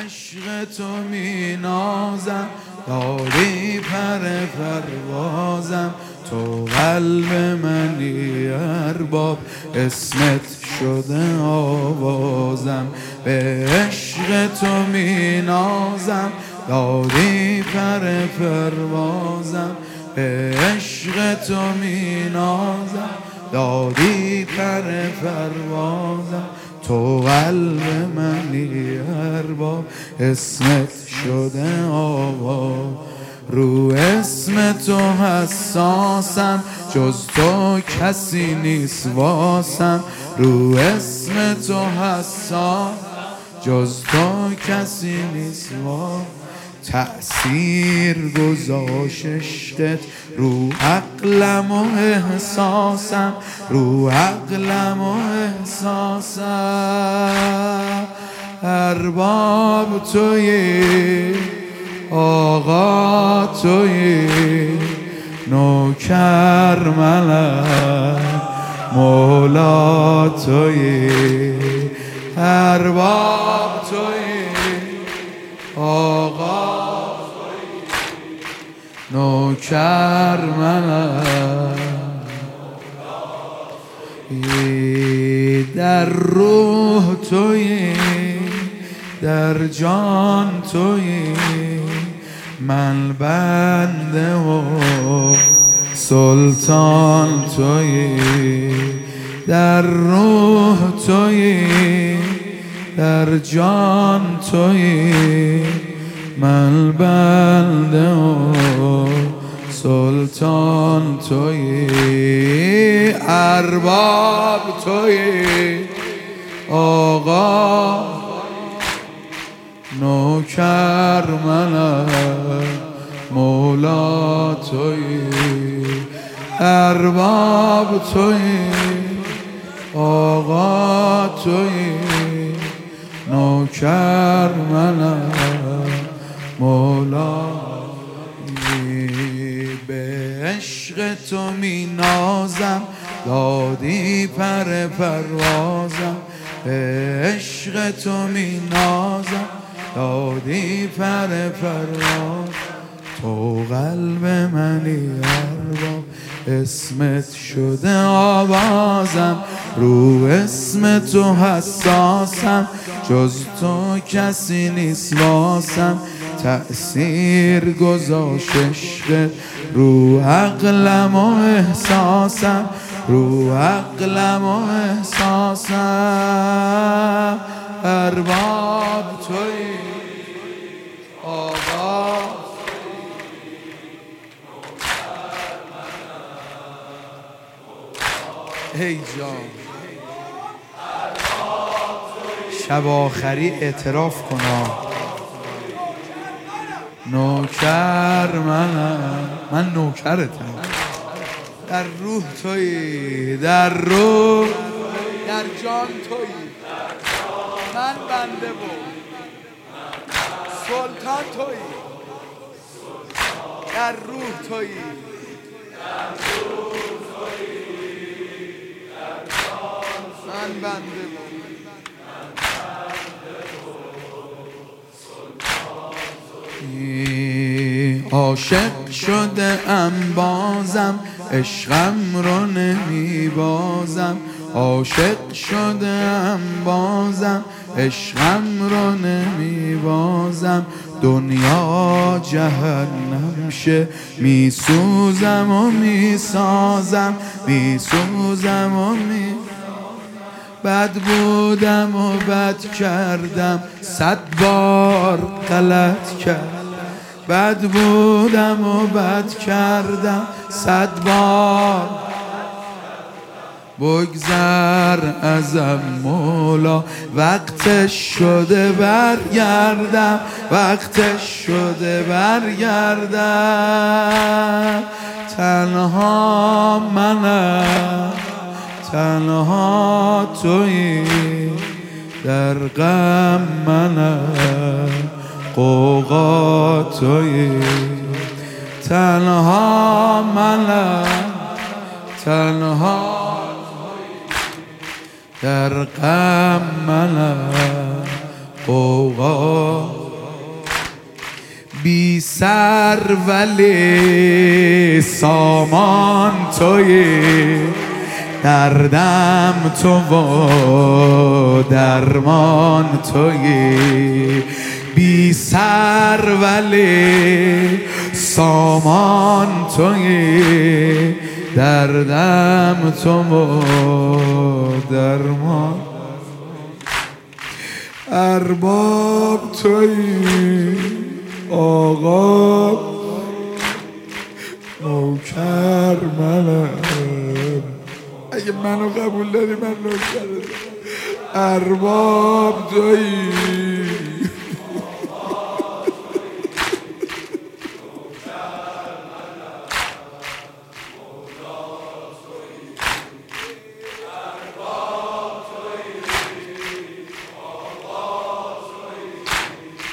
عشق تو می نازم، داری پر پروازم، تو قلب منی ارباب، اسمت شده آوازم. به عشق تو می نازم، داری پر پروازم، به عشق تو می نازم، داری پر پروازم، تو قلب منی ارباب، اسمت شده آواز. رو اسم تو حساسم، جز تو کسی نیست واسم. رو اسم تو حساسم، جز تو کسی نیست واسم. تأثیر گذاشت عشقت رو عقلم و احساسم، رو عقلم و احساسم. ارباب تویی، آقا تویی، نوکر منم، مولا تویی. ارباب تویی، آقا نوکر منم. در روح تویی، در جان تویی، من بنده و سلطان تویی. در روح تویی، در جان تویی، من بنده و سلطان تویی. ارباب تویی، آقا نوکر منم، مولا تویی. ارباب تویی، آقا تویی، نوکر منم، مولا. به عشق تو می نازم، دادی پر پروازم. به عشق تو می نازم، دادی پر پروازم، تو قلب منی ارباب، اسمت شده آوازم. رو اسم تو حساسم، جز تو کسی نیست واسم. تأثیر گذاشت عشقت رو عقلم و احساسم، رو عقلم و احساسم. ارباب تویی، آقا هی جان. شب آخری اعتراف کنا، نوکر منم، من نوکرتم. در روح تویی، در روح، در جان تویی، من بنده و سلطان تویی. در روح تویی، من بنده و عاشق شده ام بازم، عشقم رو نمی بازم. عاشق شده ام بازم، عشقم رو نمی بازم. دنیا جهنم شه، می سوزم و می سازم، می سوزم و می. بد بودم و بد کردم، 100 بار غلط کردم. بد بودم و بد کردم، 100 بار. بگذر ازم مولا، وقتش شده برگردم، وقتش شده برگردم. تنها منم، تنها تویی، در غم منم، غوغا تویی. تنها منم، تنها در غم منم، قوقا بی سر ولی سامان تویی، دردم تو و درمان تویی. بی سر ولی سامان تویی، دردم تو و درمان. ارباب تویی آقا، نوکر منم. اگه منو قبول داری من نوکرت. ارباب تویی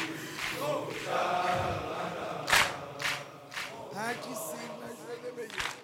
هر کی سیر نشده بگه